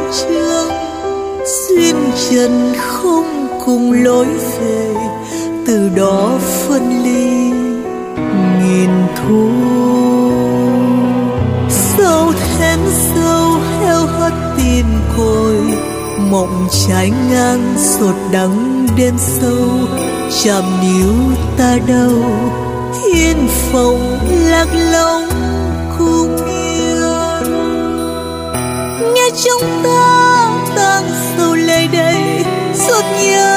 trường, duyên trần không cùng lối về, từ đó phân ly nghìn thu. Sâu thêm sâu heo hắt tìm cội, mộng trái ngang sột đắng đêm sâu, chạm níu ta đâu thiên phòng lạc lõng cùng yên. Nghe trong ta tang sầu lầy đầy, xót nhớ